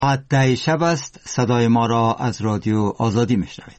10 شب است. صدای ما را از رادیو آزادی میشنوید.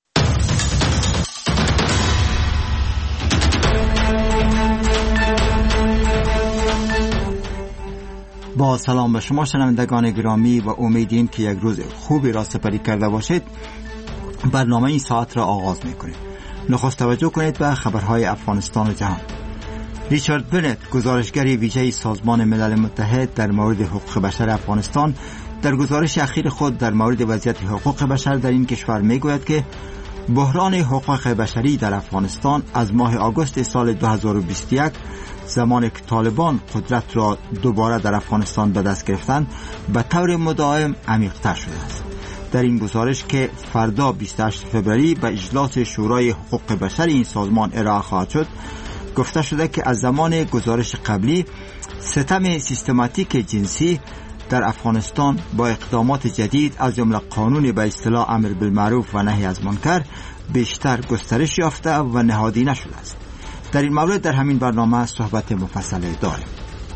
با سلام به شما شنوندگان گرامی و امیدیم که یک روز خوبی را سپری کرده باشید. برنامه این ساعت را آغاز میکنیم. نخست توجه کنید به خبرهای افغانستان و جهان. ریچارد بنت، گزارشگر ویژه سازمان ملل متحد در مورد حقوق بشر افغانستان، در گزارش اخیر خود در مورد وضعیت حقوق بشر در این کشور میگوید که بحران حقوق بشری در افغانستان از ماه آگوست سال 2021 زمان که طالبان قدرت را دوباره در افغانستان به دست گرفتند به طور مداوم عمیق‌تر شده است. در این گزارش که فردا 28 فوریه به اجلاس شورای حقوق بشر این سازمان ارائه خواهد شد، گفته شده که از زمان گزارش قبلی ستم سیستماتیک جنسی در افغانستان با اقدامات جدید از جمله قانون به اصطلاح امر بالمعروف و نهی از منکر بیشتر گسترش یافته و نهادینه شده است. در این مورد در همین برنامه صحبت مفصل داریم.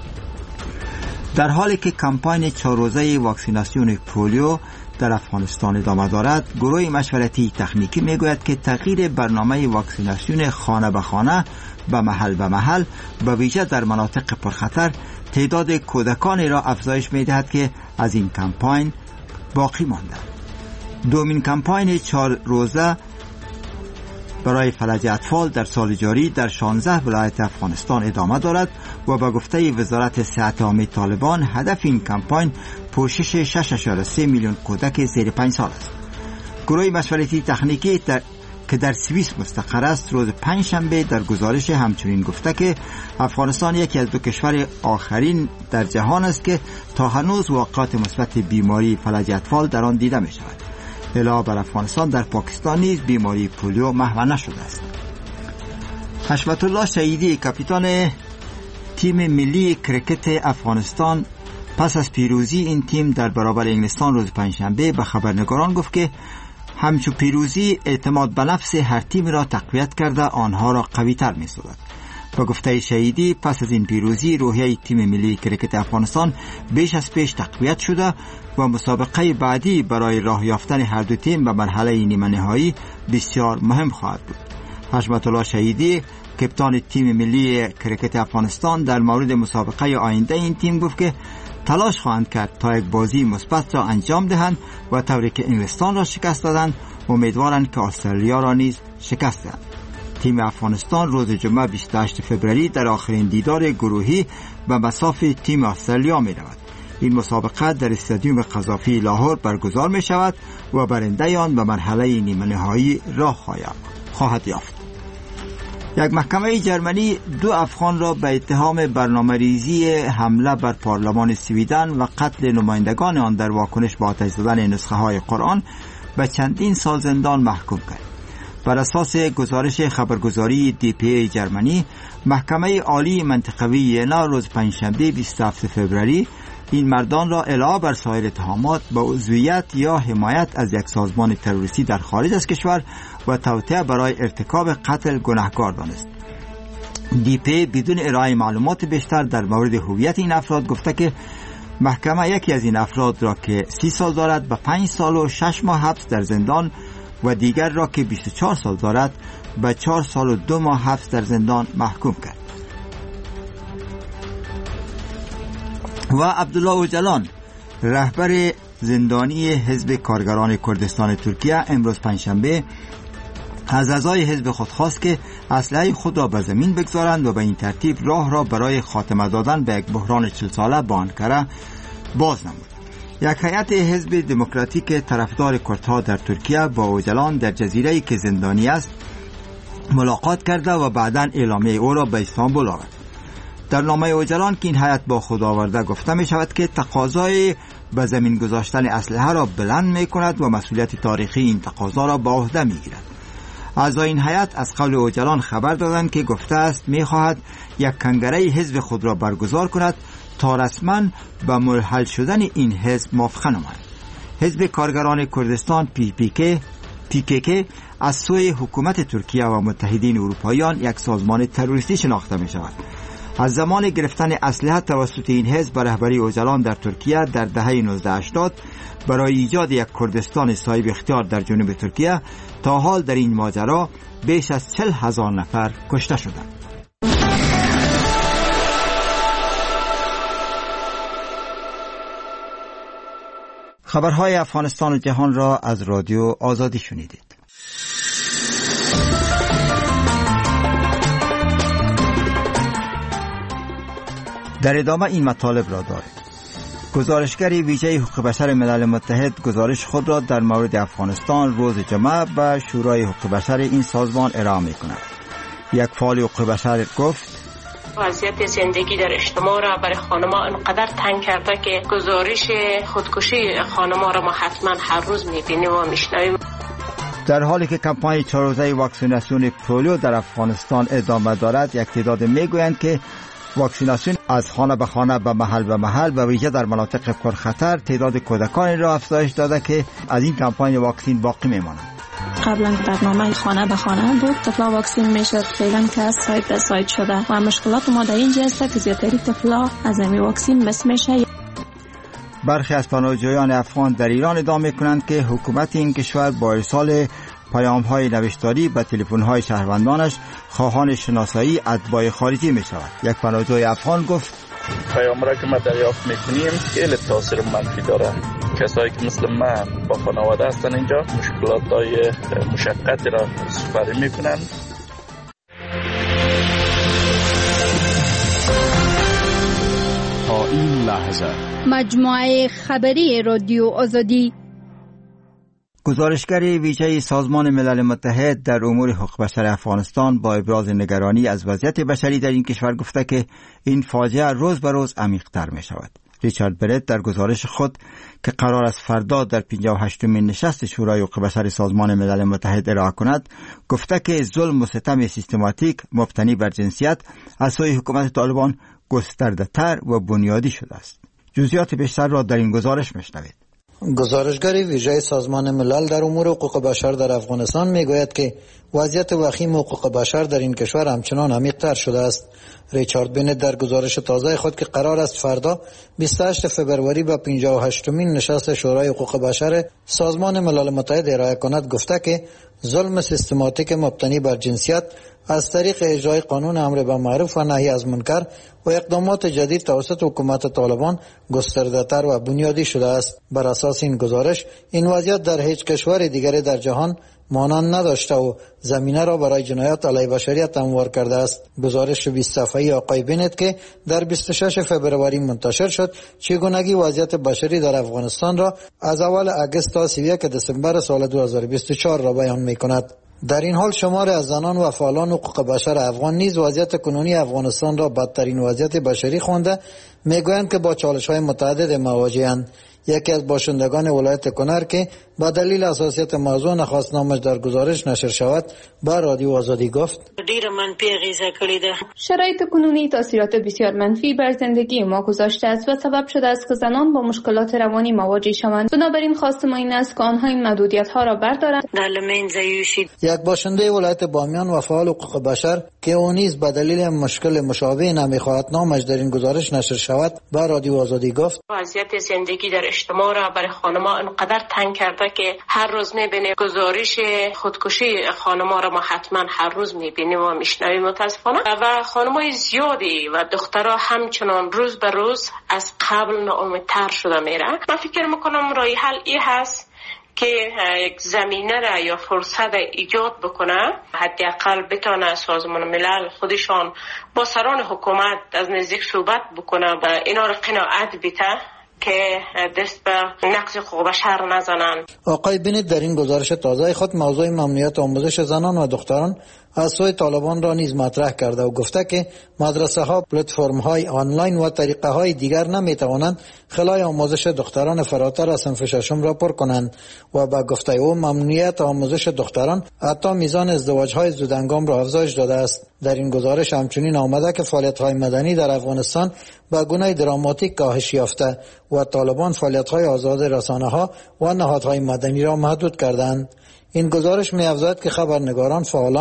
در حالی که کمپاین 4 روزه واکسیناسیون پولیو در افغانستان ادامه دارد، گروه مشورتی تکنیکی میگوید که تغییر برنامه واکسیناسیون خانه به خانه به محل به محل به ویژه در مناطق پرخطر تعداد کودکانی را افزایش می‌دهد که از این کمپاین باقی ماندند. دومین کمپاین 4 روزه برای فلج اطفال در سال جاری در 16 ولایت افغانستان ادامه دارد و به گفته وزارت صحت عامه طالبان هدف این کمپاین پوشش 6.3 میلیون کودک زیر 5 سال است. گروه مشورتی تکنیکی که در سوئیس مستقر است روز پنجشنبه در گزارش همچنین گفته که افغانستان یکی از 2 کشور آخرین در جهان است که تا هنوز واقعات مثبت بیماری فلج اطفال در آن دیده می شود. علاوه بر افغانستان در پاکستان نیز بیماری پولیو محو نشده است. حشمت الله شهیدی، کاپیتان تیم ملی کرکت افغانستان، پس از پیروزی این تیم در برابر انگلستان روز پنجشنبه به خبرنگاران گفت که همچون پیروزی اعتماد به نفس هر تیم را تقویت کرده آنها را قوی تر می سازد. با گفته شهیدی پس از این پیروزی روحیه تیم ملی کرکت افغانستان بیش از پیش تقویت شده و مسابقه بعدی برای راه یافتن هر دو تیم به مرحله نیمه نهایی بسیار مهم خواهد بود. حشمت الله شهیدی، کپتان تیم ملی کرکت افغانستان، در مورد مسابقه آینده این تیم گفت که تلاش خواهند کرد تا یک بازی مثبت را انجام دهند و طوری که انگلستان را شکست دادند امیدوارند که استرالیا را نیز شکست دهند. تیم افغانستان روز جمعه 28 فوریه در آخرین دیدار گروهی به مصاف تیم استرالیا می رود. این مسابقه در استادیوم قذافی لاهور برگزار می شود و برنده آن به مرحله نیمه نهایی راه خواهد یافت. یک محکمه جرمنی 2 افغان را به اتهام برنامه‌ریزی حمله بر پارلمان سویدن و قتل نمایندگان آن در واکنش به آتش زدن نسخه های قرآن به چندین سال زندان محکوم کرد. بر اساس گزارش خبرگزاری DPA جرمنی، محکمه عالی منطقه وینا روز پنجشنبه 27 فوریه این مردان را علاوه بر سایر اتهامات به عضویت یا حمایت از یک سازمان تروریستی در خارج از کشور و توطئه برای ارتکاب قتل گناهکار دانست. DPA بدون ارائه معلومات بیشتر در مورد هویت این افراد گفته که محکمه یکی از این افراد را که 30 سال دارد به 5 سال و 6 ماه حبس در زندان و دیگر را که 24 سال دارد به 4 سال و 2 ماه حبس در زندان محکوم کرد. و عبدالله اوجلان، رهبر زندانی حزب کارگران کردستان ترکیه، امروز پنجشنبه از اعضای حزب خود خواست که اسلحه خود را به زمین بگذارند و به این ترتیب راه را برای خاتمه دادن به یک بحران 40 ساله با آنکره باز نمود. یک هیئت حزب دموکراتیک طرفدار کردها در ترکیه با اوجلان در جزیره‌ای که زندانی است ملاقات کرده و بعداً اعلامیه او را به استانبول آورد. در نامه اوجلان که این هیئت با خود آورده گفته می شود که تقاضای به زمین گذاشتن اسلحه را بلند می کند و مسئولیت تاریخی این تقاضا را به عهده می گیرد. اعضای این هیئت از قول اوجلان خبر دادند که گفته است می خواهد یک کنگره حزب خود را برگزار کند تا رسما به مرحل شدن این حزب موافقه نماید. حزب کارگران کردستان PKK از سوی حکومت ترکیه و متحدین اروپاییان یک سازمان تروریستی شناخته می شود. از زمان گرفتن اسلحه توسط این حزب به رهبری اوزلان در ترکیه در دهه 1980 برای ایجاد یک کردستان صاحب اختیار در جنوب ترکیه، تا حال در این ماجرا بیش از 40,000 نفر کشته شدند. خبرهای افغانستان و جهان را از رادیو آزادی شنیدید. در ادامه این مطالب را داریم. گزارشگر ویژه حقوق بشر ملل متحد گزارش خود را در مورد افغانستان روز جمعه به شورای حقوق بشر این سازمان ارائه می‌کند. یک فعال حقوق بشر گفت: وضعیت زندگی در اجتماع را برای خانم‌ها انقدر تنگ کرده که گزارش خودکشی خانم‌ها را ما حتما هر روز می‌بینیم و می‌شنویم. در حالی که کمپاین 4 روزه واکسیناسیون پولیو در افغانستان ادامه دارد، یک تعداد میگویند که واکسیناسیون از خانه به خانه، به محل و ویژه در مناطق پرخطر تعداد کودکان را افزایش داده که از این کمپاین واکسین باقی میمانند. قبلا برنامه خانه به خانه بود، طفلا واکسین میشد، فعلا که از سایت به سایت شده و مشکلات ما در اینجا است که زیادتری طفلا از این واکسین مس میشه. برخی از پناهجویان افغان در ایران ادعا میکنند که حکومت این کشور با ارسال پیام‌های نوشتاری به تلفن‌های شهروندانش خواهان شناسایی اتباع خارجی می‌شود. یک پناهجوی افغان گفت: پیام‌ها که ما دریافت می‌کنیم خیلی تاثیر منفی داره. کسایی که مثل من با خانواده هستن اینجا مشکلات‌های مشقتی را سپری می‌کنن. تا این لحظه مجموعه خبری رادیو آزادی. گزارشگر ویژه سازمان ملل متحد در امور حقوق بشر افغانستان با ابراز نگرانی از وضعیت بشری در این کشور گفته که این فاجعه روز به روز عمیق‌تر می شود. ریچارد برت در گزارش خود که قرار است فردا در 58مین نشست شورای حقوق بشر سازمان ملل متحد ارائه کند، گفته که ظلم و ستم سیستماتیک مبتنی بر جنسیت از سوی حکومت طالبان گسترده‌تر و بنیادی شده است. جزئیات بیشتر را در این گزارش میشنوید. گزارشگر ویژه سازمان ملل در امور حقوق بشر در افغانستان میگوید که وضعیت وخیم حقوق بشر در این کشور همچنان عمیق‌تر شده است. ریچارد بنت در گزارش تازه خود که قرار است فردا 28 فبروری به 58مین نشست شورای حقوق بشر سازمان ملل متحد ارائه کند گفته که ظلم سیستماتیک مبتنی بر جنسیت از طریق اجرای قانون امر بالمعروف و نهی از منکر و اقدامات جدید توسط حکومت طالبان گسترده‌تر و بنیادی شده است. بر اساس این گزارش این وضعیت در هیچ کشور دیگری در جهان مانند نداشته و زمینه را برای جنایات علیه بشریت هموار کرده است. گزارش 20 صفحه‌ای آقای بنت که در 26 فبروری منتشر شد چگونگی وضعیت بشری در افغانستان را از اول اگست تا 31 دسامبر سال 2024 را بیان می‌کند. در این حال شمار از زنان و فعالان حقوق بشر افغان نیز وضعیت کنونی افغانستان را بدترین وضعیت بشری خوانده میگویند که با چالش‌های متعدد مواجه‌اند. یکی از باشندگان ولایت کنر که با دلیل حساسیت موضوع نخواست نامش در گزارش نشر شود با رادیو آزادی گفت: ډیر منفی اغیزه کړې ده. شرایط کنونی تاثیرات بسیار منفی بر زندگی ما گذاشته است و سبب شده است که زنان با مشکلات روانی مواجه شوند. بنابراین خواست ما این است که آنها این محدودیت‌ها را بردارند. یک باشنده ولایت بامیان و فعال حقوق بشر که او نیز به دلیل مشکل مشابه نمی‌خواهد نامش در این گزارش نشر شود با رادیو آزادی گفت: وضعیت زندگی در اجتماع را برای خانم‌ها انقدر تنگ کرده که هر روز می‌بینیم گزارش خودکشی خانم‌ها را ما حتما هر روز می‌بینیم و می‌شنویم متأسفانه و خانم‌های زیادی و دخترها همچنان روز به روز از قبل ناامیدتر شده میره. من فکر می‌کنم راه حل این هست که یک زمینه را یا فرصت ایجاد بکنه، حداقل بتونه سازمان ملل خودشان با سران حکومت از نزدیک صحبت بکنه و اینا را قناعت بده که دست به نقض حقوق بشر نزنند. آقای بنت در این گزارش تازه خود موضوع ممنوعیت آموزش زنان و دختران از سوی طالبان را نیز مطرح کرده و گفته که مدرسه ها، پلتفرم های آنلاین و طریقه های دیگر نمی توانند خلای آموزش دختران فراتر از صنف ششم را پر کنند و با گفته او ممنوعیت آموزش دختران حتی میزان ازدواج های زودهنگام را افزایش داده است. در این گزارش همچنین آمده که فعالیت های مدنی در افغانستان به گونه دراماتیک کاهش یافته و طالبان فعالیت های آزاد رسانه ها و نهادهای مدنی را محدود کردند. این گزارش می افزاید که خبرنگاران، فعالان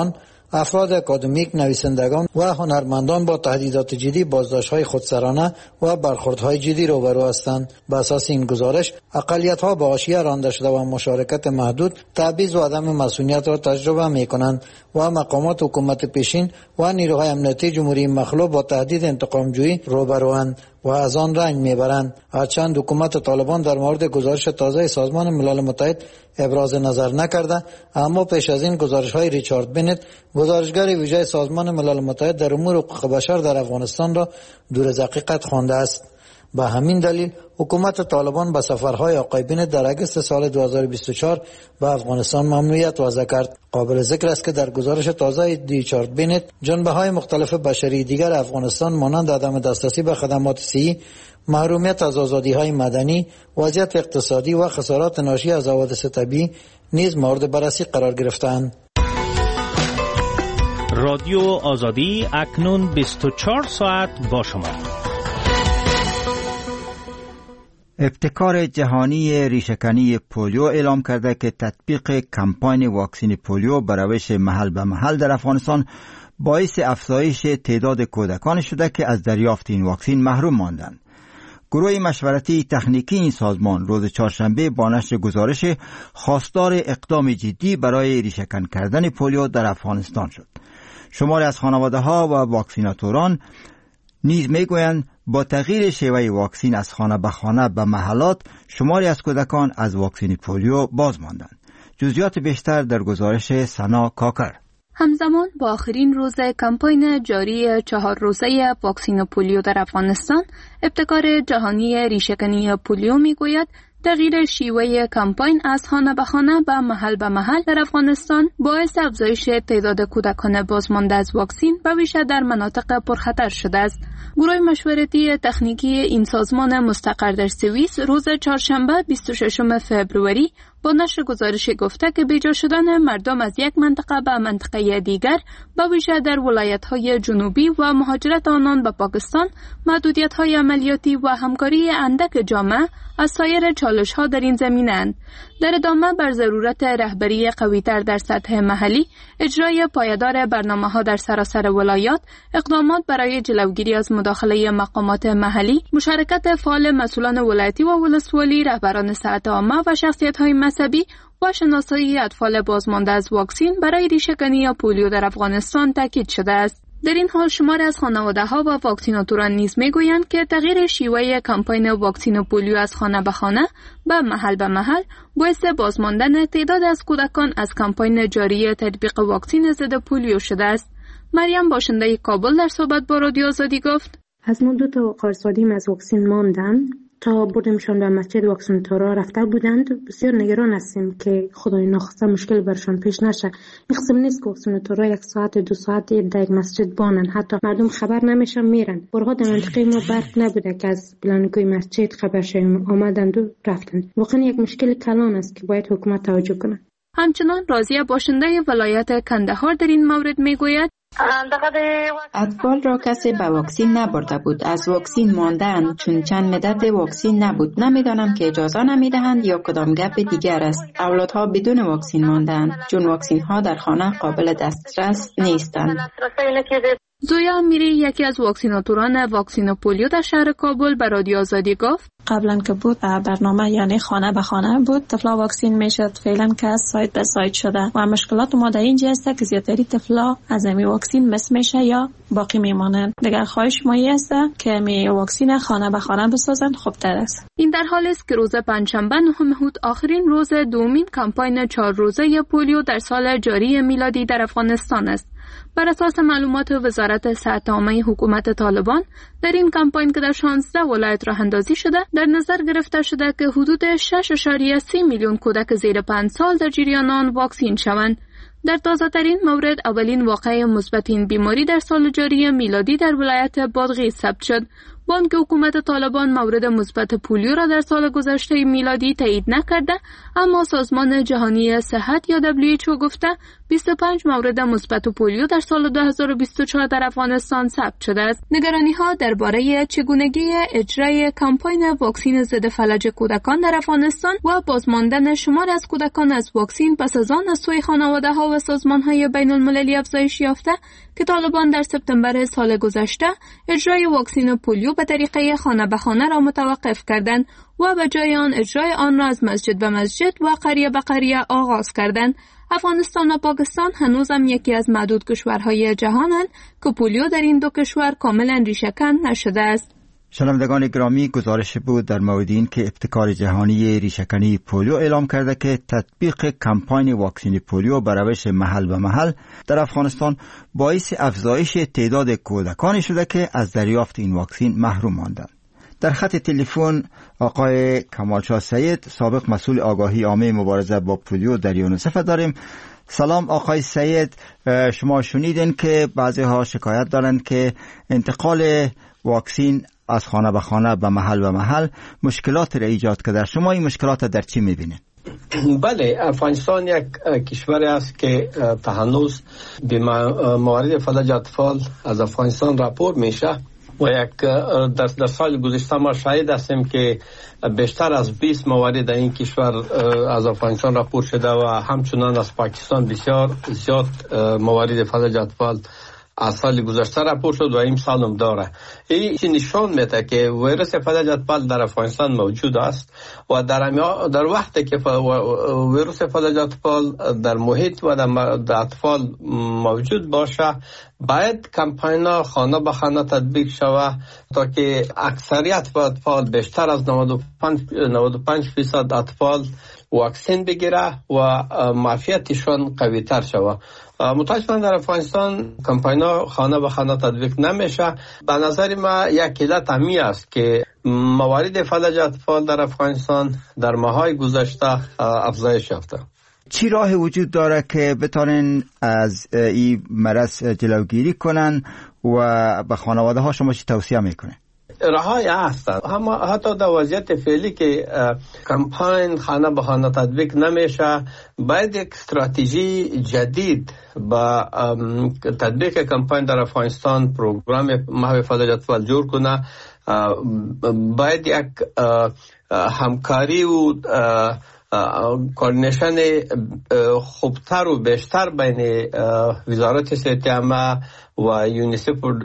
افراد اکادمیک، نویسندگان و هنرمندان با تهدیدات جدی، بازداشت‌های خودسرانه و برخوردهای جدی روبرو هستند. بر اساس این گزارش، اقلیت‌ها به حاشیه رانده شده و مشارکت محدود، تبعیض و عدم مسئولیت را تجربه می‌کنند و مقامات حکومت پیشین و نیروهای امنیتی جمهوری مخلوع با تهدید انتقام‌جویی روبروند و از آن رنج میبرند. هرچند حکومت طالبان در مورد گزارش تازه سازمان ملل متحد ابراز نظر نکرده، اما پیش از این گزارش‌های ریچارد بنت، گزارشگر ویژه سازمان ملل متحد در امور حقوق بشر در افغانستان را دور از حقیقت خوانده است. به همین دلیل حکومت طالبان به سفرهای آقای بنت در اگست سال 2024 به افغانستان ممنوعیت وضع کرد. قابل ذکر است که در گزارش تازه ریچارد بنت، جنبه‌های مختلف بشری دیگر افغانستان مانند عدم دسترسی به خدمات صحی، محرومیت از آزادی‌های مدنی، وضعیت اقتصادی و خسارات ناشی از حوادث طبیعی نیز مورد بررسی قرار گرفتند. رادیو آزادی اکنون 24 ساعت با شما. ابتکار جهانی ریشه‌کنی پولیو اعلام کرده که تطبیق کمپاین واکسین پولیو به روش محل به محل در افغانستان باعث افزایش تعداد کودکان شده که از دریافت این واکسین محروم ماندند. گروه مشورتی تکنیکی این سازمان روز چهارشنبه با نشر گزارش خواستار اقدام جدی برای ریشه‌کن کردن پولیو در افغانستان شد. شماری از خانواده‌ها و واکسیناتوران نیز میگویند با تغییر شیوه واکسین از خانه به خانه به محلات، شماری از کودکان از واکسین پولیو باز ماندند. جزئیات بیشتر در گزارش سنا کاکر. همزمان با آخرین روز کمپاین جاری 4 روزه واکسین پولیو در افغانستان، ابتکار جهانی ریشه‌کنی پولیو میگوید تغییر شیوه کمپاین از خانه به خانه به محل در افغانستان باعث افزایش تعداد کودکان بازمانده از واکسین و ویژه در مناطق پرخطر شده است. گروه مشورتی تکنیکی این سازمان مستقر در سوئیس روز چهارشنبه 26 فوریه با نشر گزارش گفته که بیجا شدن مردم از یک منطقه به منطقه دیگر با ویژه در ولایت‌های جنوبی و مهاجرت آنان به پاکستان، محدودیت‌های عملیاتی و همکاری اندک جامعه از سایر چالش‌ها در این زمینه‌اند. در ادامه بر ضرورت رهبری قوی‌تر در سطح محلی، اجرای پایدار برنامه‌ها در سراسر ولایات، اقدامات برای جلوگیری از مداخله مقامات محلی، مشارکت فعال مسئولان ولایتی و ولسوالی، رهبران صحت عامه و شخصیت‌های مذهبی و شناسایی اطفال بازمانده از واکسین برای ریشه‌کنی پولیو در افغانستان تاکید شده است. در این حال شمار از خانواده‌ها و واکسیناتوران نیز میگویند که تغییر شیوه کمپاین واکسین پولیو از خانه به خانه به محل باعث بازماندن تعداد از کودکان از کمپاین جاری تطبیق واکسین ضد پولیو شده است. مریم باشنده کابل در صحبت با رادیو آزادی گفت: از ما 2 تا قرصادیم از واکسین ماندن، تا بردیمشان به مسجد واکسیناتورها رفته بودند. بسیار نگران هستیم که خدای ناخواسته مشکل برشان پیش نشه. این قسم نیست که واکسیناتورها 1 ساعت 2 ساعت در یک مسجد بانن، حتی مردم خبر نمیشن میرن. برها در منطقه ما برق نبوده که از بلندگوی مسجد خبر شویم، آمدند و رفتند. واقعا یک مشکل کلان است که باید حکومت توجه کنه. همچنان راضیه باشنده ولایت کندهار در این مورد میگوید: اطفال را کسی به واکسین نبرده بود، از واکسین ماندن چون چند مدت واکسین نبود. نمیدانم که اجازه نمیدهند یا کدام گپ دیگر است. اولادها بدون واکسین ماندند چون واکسین ها در خانه قابل دسترس نیستند. زویا امیری یکی از واکسیناتوران واکسین پولیو در شهر کابل به رادیو آزادی گفت: قبلا که بود برنامه یعنی خانه به خانه بود، طفلا واکسین میشد. فعلا که سایت به سایت شده و مشکلات ما در اینجا است که زیادتری طفلا از می واکسین مس میشه یا باقی میمانند. دیگر خواهش ما است که می واکسین خانه به خانه بسازند، خوبتر است. این در حالی است که روز پنجشنبه 9 مهر آخرین روز دومین کمپاین 4 روزه پولیو در سال جاری میلادی در افغانستان است. بر اساس معلومات وزارت صحت عامه حکومت طالبان، در این کمپاین که در 16 ولایت راه اندازی شده، در نظر گرفته شده که حدود 6.3 میلیون کودک زیر 5 سال در جریان آن واکسین شوند. در تازه ترین مورد اولین واقعه مثبت این بیماری در سال جاری میلادی در ولایت بادغیس ثبت شد. با آنکه حکومت طالبان مورد مثبت پولیو را در سال گذشته میلادی تایید نکرده، اما سازمان جهانی صحت یا WHO گفته 25 مورد مثبت پولیو در سال 2024 در افغانستان ثبت شده است. نگرانی‌ها درباره چگونگی اجرای کمپاین واکسین ضد فلج کودکان در افغانستان و بازماندن شمار از کودکان از واکسین پس از آن از سوی خانواده‌ها و سازمان‌های بین‌المللی افزایش یافته که طالبان در سپتامبر سال گذشته اجرای واکسن پولیو به طریقه خانه به خانه را متوقف کردند و به جای آن اجرای آن را از مسجد به مسجد و قریه به قریه آغاز کردند. افغانستان و پاکستان هنوزم یکی از معدود کشورهای جهانند که پولیو در این دو کشور کاملا ریشه‌کن نشده است. شنوندگان گرامی، گزارش بود در مورد این که ابتکار جهانی ریشه‌کنی پولیو اعلام کرده که تطبیق کمپاین واکسن پولیو به روش محل به محل در افغانستان باعث افزایش تعداد کودکانی شده که از دریافت این واکسن محروم ماندند. در خط تلفن آقای کمالشاه سید، سابق مسئول آگاهی عامه مبارزه با پولیو در یونیسف داریم. سلام آقای سید، شما شنیدین که بعضی ها شکایت دارند که انتقال واکسن از خانه به خانه به محل مشکلات را ایجاد کرده. شما این مشکلات در چی میبینید؟ بله، افغانستان یک کشوری است که تا هنوز به موارد فلج اطفال از افغانستان راپور میشه و یک در سال گذشته ما شاهد هستیم که بیشتر از 20 موارد در این کشور از افغانستان راپور شده و همچنان از پاکستان بسیار زیاد موارد فلج اطفال از سال گذشته راپور شد و این سال هم داره. این نشان میده که ویروس فلج اطفال در افغانستان موجود است و در وقتی که ویروس فلج اطفال در محیط و در اطفال موجود باشه، باید کمپاین خانه به خانه تطبیق شود تا که اکثریت اطفال، بیشتر از 95% اطفال واکسن بگیره و معافیتشان قوی تر شود. متاسفانه در افغانستان کمپاین خانه به خانه تطبیق نمیشه. به نظر ما یک علت همی است که موارد فلج اطفال در افغانستان در ماهای گذشته افزایش یافته. چی راه وجود داره که بتونن از این مرض جلوگیری کنن و به خانواده ها شما چی توصیه میکنه؟ راه‌های هستند، اما حتی در وضعیت فعلی که کمپاین خانه به خانه تطبیق نمیشه، باید یک استراتژی جدید با تطبیق کمپاین در افغانستان پروگرام محو فلج اطفال جور کنه. باید یک همکاری و کوردینیشن خوبتر و بیشتر بین وزارت صحت عامه و یونیسف و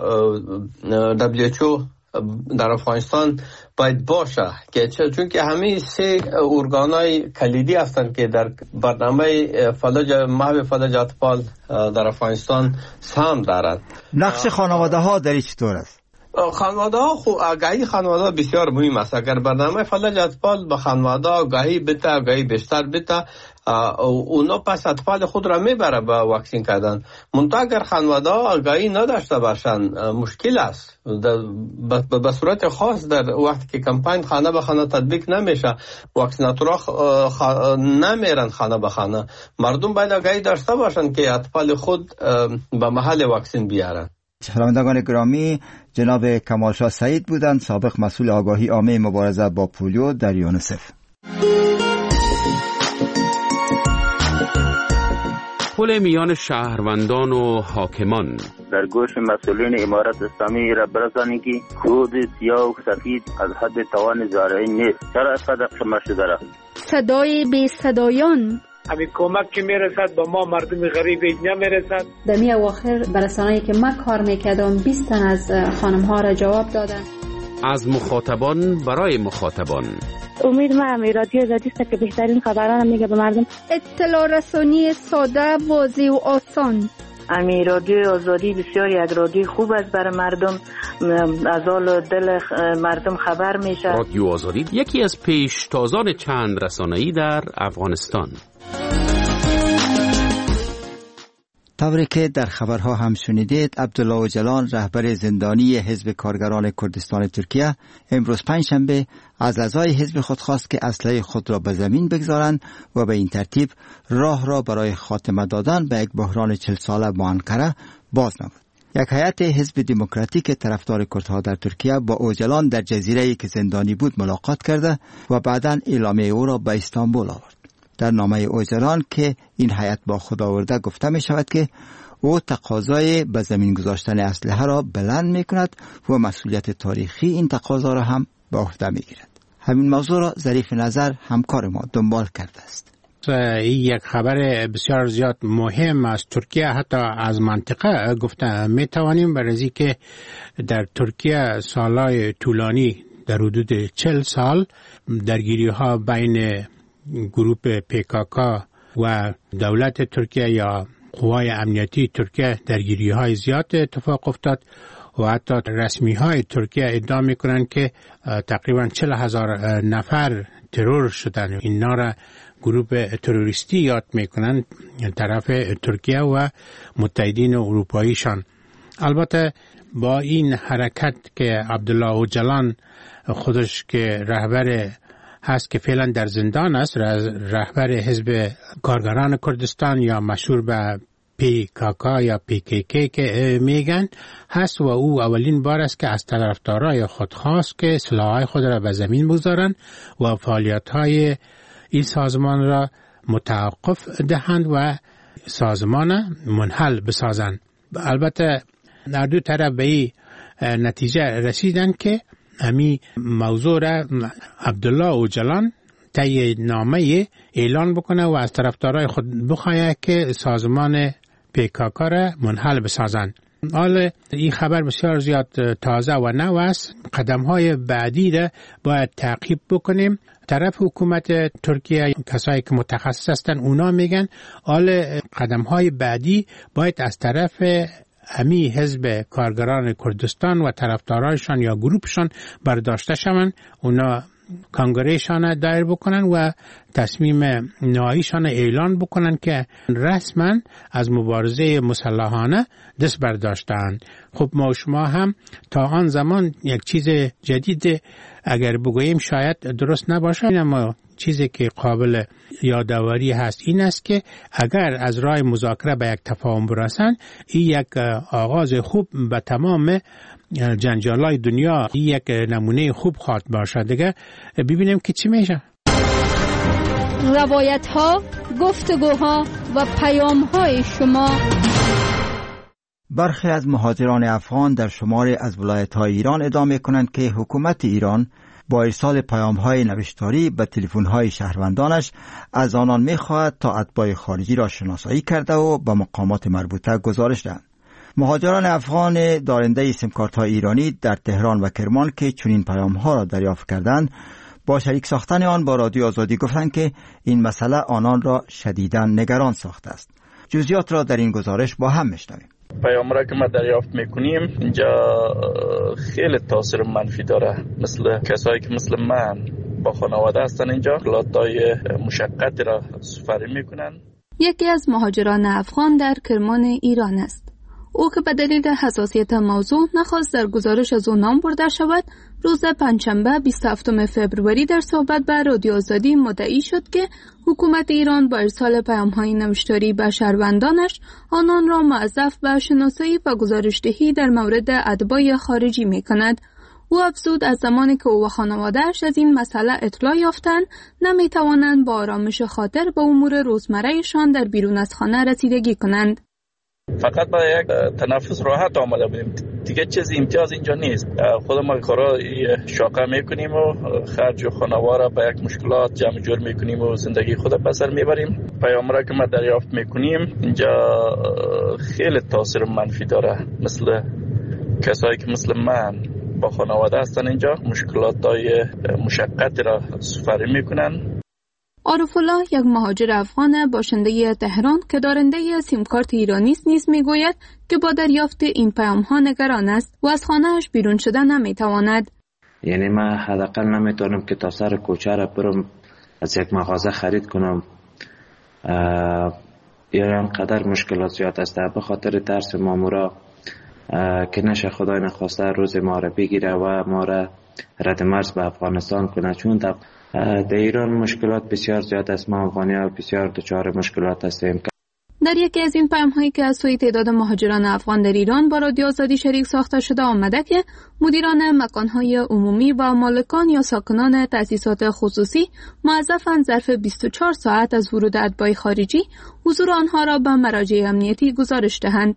WHO در افغانستان باید باشه که چون که همه سه ارگانای کلیدی هستند که در برنامه محو فلج اطفال در افغانستان سهم دارند. نقش خانواده ها در چطور است؟ خانواده ها آگاهی خانواده بسیار مهم است. اگر برنامه فلج اطفال به خانواده آگاهی بده، آگاهی بیشتر بده، اونا پس اطفال خود را میبره به واکسین کردن. منتها اگر خانواده آگاهی نداشته باشند مشکل است. به صورت خاص در وقتی که کمپاین خانه به خانه تطبیق نمیشه، واکسیناتورها نمیرن خانه به خانه. مردم باید آگاهی داشته باشند که اطفال خود به محل واکسین بیارن. شنوندگان گرامی، جناب کمالشاه سعید بودند، سابق مسئول آگاهی عامه مبارزه با پولیو در یونیسف. پل میان شهروندان و حاکمان در گوش مسئولین امارت اسلامی را برسانید که کود سیاه و سفید از حد توان زارعین نیست. چرا اینقدر شما شده را؟ صدای بی صدایان، همین کمک که میرسد با ما مردم غریب نمیرسد. در می اواخر برسانه‌ای که من کار میکردم 20 تن از خانم ها را جواب دادن. از مخاطبان برای مخاطبان. امید من رادیو آزادی است که بهترین خبران میگه به مردم. اطلاع رسانی ساده، واضح و آسان. امی رادیو آزادی بسیار یک رادیو خوب است برای مردم، از حال دل مردم خبر میشه. رادیو آزادی یکی از پیشتازان چند رسانه‌ای در افغانستان. طوری که در خبرها هم شنیدید، عبدالله اوجلان، رهبر زندانی حزب کارگران کردستان ترکیه، امروز پنجشنبه از اعضای حزب خود خواست که اسلحه خود را به زمین بگذارند و به این ترتیب راه را برای خاتمه دادن به یک بحران 40 ساله با انقره باز نمود. یک هیئت حزب دموکراتیک طرفدار کردها در ترکیه با اوجلان در جزیره‌ای که زندانی بود ملاقات کرده و بعداً اعلامیه او را به استانبول آورد. در نامه اوجلان که این هیئت با خود آورده گفته می شود که او تقاضای به زمین گذاشتن اسلحه را بلند می کند و مسئولیت تاریخی این تقاضا را هم به عهده می گیرد. همین موضوع را ظریف نظر همکار ما دنبال کرده است. یک خبر بسیار زیاد مهم از ترکیه، حتی از منطقه گفته می توانیم، برای که در ترکیه سالهای طولانی در حدود 40 سال درگیری ها بین گروه PKK و دولت ترکیه یا قوای امنیتی ترکیه درگیری های زیاد اتفاق افتاد و حتی رسمی های ترکیه ادعا می کنند که تقریبا 40,000 نفر ترور شدن. اینا را گروه تروریستی یاد می کنند طرف ترکیه و متحدین اروپاییشان. البته با این حرکت که عبدالله اوجلان خودش که رهبر هست که فعلا در زندان است، رهبر حزب کارگران کردستان یا مشهور به PKK یا PKK که میگن هست و او اولین بار است که از طرفدارای خود خواست که سلاح‌های خود را به زمین بگذارند و فعالیت‌های این سازمان را متوقف دهند و سازمان منحل بسازند. البته در دو طرف به این نتیجه رسیدن که همین موضوع را عبدالله اوجلان طی نامه اعلان بکنه و از طرفدارای خود بخواهد که سازمان PKK را منحل بسازند. حال این خبر بسیار زیاد تازه و نو است. قدم‌های بعدی را باید تعقیب بکنیم. طرف حکومت ترکیه کسایی که متخصص هستند اونا میگن حال قدم‌های بعدی باید از طرف امی حزب کارگران کردستان و طرفدارایشان یا گروپشان برداشته شوند. اونا کنگرهشان دایر بکنن و تصمیم نهاییشان اعلان بکنن که رسما از مبارزه مسلحانه دست برداشتند. خب ما شما هم تا آن زمان یک چیز جدید اگر بگوییم شاید درست نباشه، اما چیزی که قابل یادآوری هست این است که اگر از راه مذاکره به یک تفاهم برسند، این یک آغاز خوب به تمام جنجالای دنیا، یک نمونه خوب خواهد باشد. دیگه ببینیم که چی میشه. روایت ها، گفتگوها و پیام های شما. برخی از مهاجران افغان در شماری از ولایت‌های ایران ادعا می‌کنند که حکومت ایران با ارسال پیام‌های نوشتاری به تلفن‌های شهروندانش از آنان می‌خواهد تا اتباع خارجی را شناسایی کرده و به مقامات مربوطه گزارش دهند. مهاجران افغان دارنده سیم کارت‌های ایرانی در تهران و کرمان که چنین پیام‌ها را دریافت کردند، با شریک ساختن آن با رادیو آزادی گفتند که این مسئله آنان را شدیداً نگران ساخته است. جزئیات را در این گزارش با هم می‌شنویم. پیام را که ما دریافت میکنیم اینجا خیلی تاثیر منفی داره. مثل کسایی که مثل من با خانواده هستن اینجا لاتای مشقتی را سپری میکنن. یکی از مهاجران افغان در کرمان ایران است. او که به دلیل حساسیت موضوع نخواست در گزارش از او نام برده شود، روز پنجشنبه 27 فوریه در صحبت با رادیو آزادی مدعی شد که حکومت ایران با ارسال پیام‌های نوشتاری به شهروندانش آنان را موظف به شناسایی و گزارش‌دهی در مورد اتباع خارجی می‌کند. او افزود از زمانی که او و خانواده‌اش از این مسئله اطلاع یافتند، نمی‌توانند با آرامش خاطر به امور روزمره‌شان در بیرون از خانه رسیدگی کنند. فقط با یک تنفس راحت آمده بودیم، دیگه چیز امتیاز اینجا نیست. خود ما کارا شاقه میکنیم و خرج و خانواده با یک مشکلات جمع جور میکنیم و زندگی خود بسر میبریم. پیام را که ما دریافت میکنیم اینجا خیلی تاثیر منفی داره. مثل کسایی که مثل من با خانواده هستن اینجا مشکلاتای مشقتی را سپری میکنن. عارف الله، یک مهاجر افغان باشنده تهران که دارنده سیم کارت ایرانی است، نیز میگوید که با دریافت این پیام‌ها نگران است و از خانه‌اش بیرون شدن نمیتواند. یعنی من حداقل نمیتونم که تا سر کوچه را برم از یک مغازه خرید کنم. یا اینقدر مشکلات زیاد است به خاطر ترس مامورا که نشه خدای نخواسته روز ما را بگیره و ما را رد مرز به افغانستان کنه. چون در ایران مشکلات بسیار زیاد است. ما افغانی‌ها بسیار دچار مشکلات هستیم. در یکی از این پیام‌هایی که از سوی تعداد مهاجران افغان در ایران با رادیو آزادی شریک ساخته شده آمده که مدیران مکان‌های عمومی و مالکان یا ساکنان تأسیسات خصوصی موظفند ظرف 24 ساعت از ورود اتباع خارجی حضور آنها را به مراجع امنیتی گزارش دهند.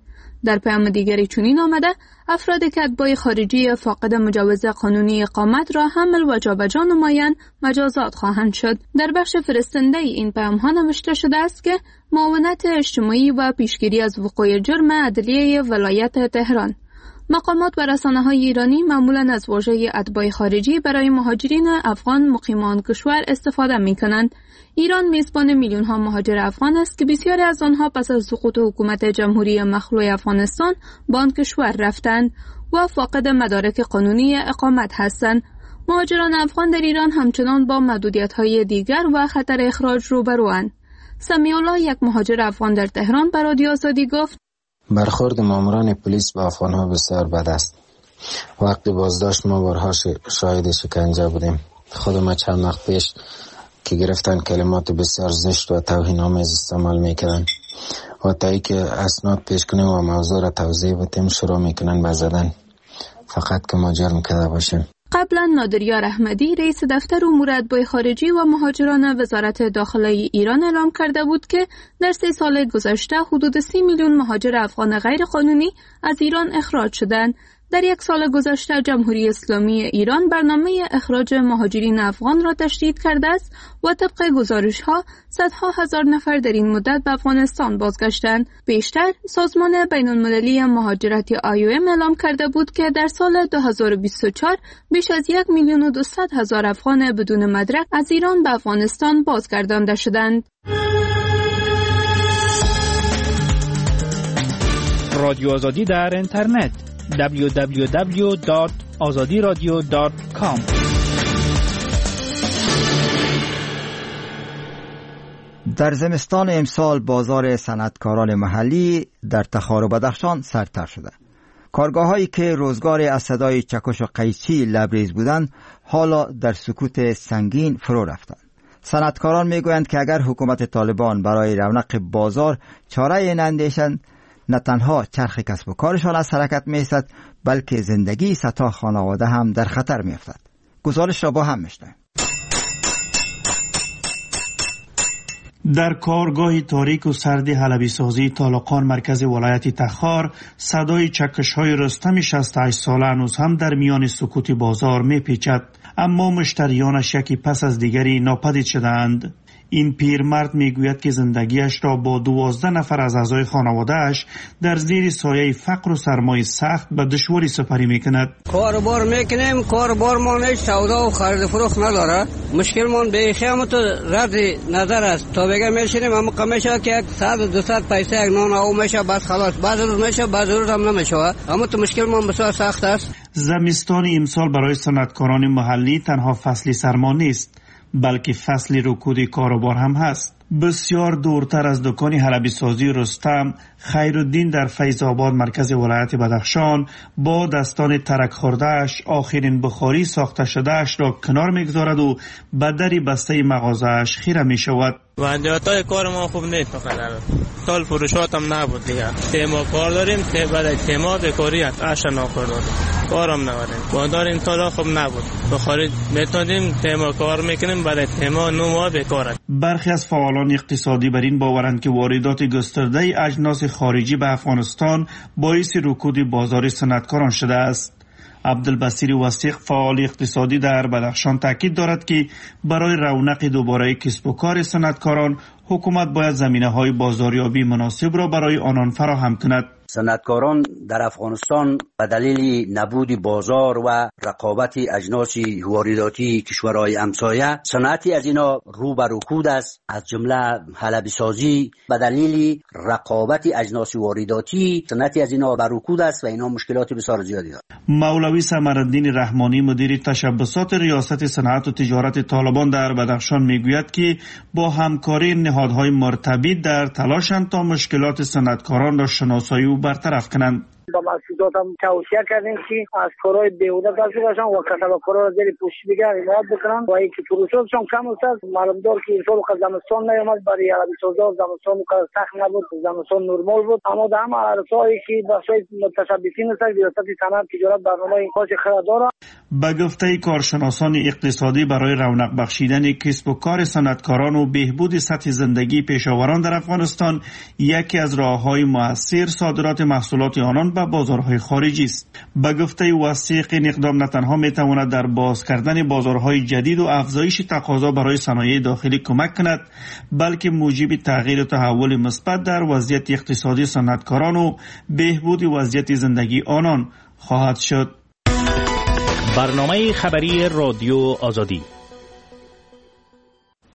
در پیام دیگری چنین آمده افراد که اتباع خارجی فاقد مجوز قانونی اقامت را حمل و جابجا نمایند مجازات خواهند شد. در بخش فرستنده این پیام ها نوشته شده است که معاونت اجتماعی و پیشگیری از وقوع جرم عدلیه ولایت تهران. مقامات و رسانه‌های ایرانی معمولاً از واژه اتباع خارجی برای مهاجرین افغان مقیمان کشور استفاده می‌کنند. ایران میزبان میلیون‌ها مهاجر افغان است که بسیاری از آنها پس از سقوط حکومت جمهوری مخلوع افغانستان به آن کشور رفتند و فاقد مدارک قانونی اقامت هستند. مهاجران افغان در ایران همچنان با محدودیت‌های دیگر و خطر اخراج روبروند. سمیع الله، یک مهاجر افغان در تهران، به رادیو آزادی گفت: برخورد ماموران پلیس با افغان‌ها بسیار بد است. وقتی بازداشت ما بارها شاهد شکنجه بودیم. خود ما چند وقت پیش که گرفتن کلمات بسیار زشت و توهین‌آمیز استعمال می‌کردند و تا اینکه اسناد پیش کنیم و موضوع را توضیح بدیم شروع می‌کنن به زدن، فقط که ما جرم کرده باشیم. قبلا نادریار احمدی رئیس دفتر امور اتباع خارجی و مهاجران وزارت داخله ایران اعلام کرده بود که در 3 سال گذشته حدود 30 میلیون مهاجر افغان غیرقانونی از ایران اخراج شدند. در 1 سال گذشته جمهوری اسلامی ایران برنامه اخراج مهاجرین افغان را تشدید کرده است و طبق گزارش‌ها صدها هزار نفر در این مدت به افغانستان بازگشتند. بیشتر سازمان بین‌المللی مهاجرت IOM اعلام کرده بود که در سال 2024 بیش از 1,200,000 افغان بدون مدرک از ایران به افغانستان بازگردانده شدند. رادیو آزادی در اینترنت www.azadiradio.com. در زمستان امسال بازار صنعتکاران محلی در تخار و بدخشان سرتر شده. کارگاه‌هایی که روزگار از صدای چکش و قیچی لبریز بودند حالا در سکوت سنگین فرو رفتند. صنعتکاران میگویند که اگر حکومت طالبان برای رونق بازار چاره نندیشند، نه تنها چرخ کسب و کارشان از حرکت می‌ایستد، بلکه زندگی صدها خانواده هم در خطر می‌افتد. گزارش را با هم می‌شنویم. در کارگاه تاریک و سرد حلبی سازی طالقان مرکز ولایت تخار صدای چکش‌های رستم 68 ساله هنوز هم در میان سکوت بازار می‌پیچد، اما مشتریانش یکی پس از دیگری ناپدید شدند. این پیرمرد میگوید که زندگیش را با 12 نفر از اعضای خانواده‌اش در زیر سایه فقر و سرمایه سخت به دشواری سپری میکند. کاربار میکنیم، کاربارمان هیچ سودا و خرید فروخت نداره. مشکلمان به خیامت رد نظر است. تا بگه میشینیم اما کمیشه که 100-200 پیسه یک نان او میشه، بس خلاص. بعض روز میشه، بعض روز هم نمیشه. اما تو مشکلمان بسیار سخت است. زمستان امسال برای صنعتکاران محلی تنها فصلی سرما نیست، بلکه فصل رکود کاروبار هم هست. بسیار دورتر از دکان حلبی سازی رستم، خیرالدین در فیض آباد مرکز ولایت بدخشان با دستان ترک خورده‌اش آخرین بخاری ساخته شده‌اش را کنار میگذارد و به دری بسته مغازه‌اش خیره میشود. وضعیت‌های کار ما خوب نیست. بخاطر سال فروشات هم نبود دیگه. تیما کار داریم، بعد تیما بکاری است، آش ناخور داریم، کارم نداریم. بازار این سال خوب نبود. بخاری میتونیم تیما کار میکنیم، بعد تیما 9 ماه بیکار است. برخی از فعالان اقتصادی بر این باورند که واردات گسترده اجناس خارجی به افغانستان باعث رکود بازار صنعتکاران شده است. عبدالبصیر وثیق فعال اقتصادی در بدخشان تاکید دارد که برای رونق دوباره کسب و کار صنعتکاران حکومت باید زمینه‌های بازاریابی مناسب را برای آنان فراهم کند. صنعتکاران در افغانستان به دلیل نبود بازار و رقابت اجناس وارداتی کشورهای همسایه صنعتی از اینا رو به رکود است، از جمله حلبی سازی به دلیل رقابت اجناس وارداتی صنعتی از اینا به رکود است و اینا مشکلات بسیار زیادی دارد. مولوی سمرالدین رحمانی مدیر تشبسات ریاست صنعت و تجارت طالبان در بدخشان میگوید که با همکاری نهادهای مرتبط در تلاشند تا مشکلات صنعتکاران را شناسایی و برطرف کنند. با مسئولات هم توصیه کردیم که از کارهای بیهوده داشته باشن و کسب و کارها را زیر پوشیدگی حمایت بکنن و اینکه فروشاتشون کم است. معلوم دار که این سال زمستان نیامد، برای عربی سازا زمستان سخت نبود، زمستان نرمال بود، اما در همه عرصه‌هایی که بخشای متشبثین است ریاست صنعت تجارت برنامه خاص خرد داره. به گفته کارشناسان اقتصادی، برای رونق بخشیدن کسب و کار صنعتکاران و بهبود سطح زندگی پیشاوران در افغانستان، یکی از راه‌های مؤثر صادرات محصولات آنان به بازارهای خارجی است. به گفته وثیق، این اقدام نه تنها می‌تواند در باز کردن بازارهای جدید و افزایش تقاضا برای صنایع داخلی کمک کند، بلکه موجب تغییر و تحول مثبت در وضعیت اقتصادی صنعتکاران و بهبود وضعیت زندگی آنان خواهد شد. برنامه خبری رادیو آزادی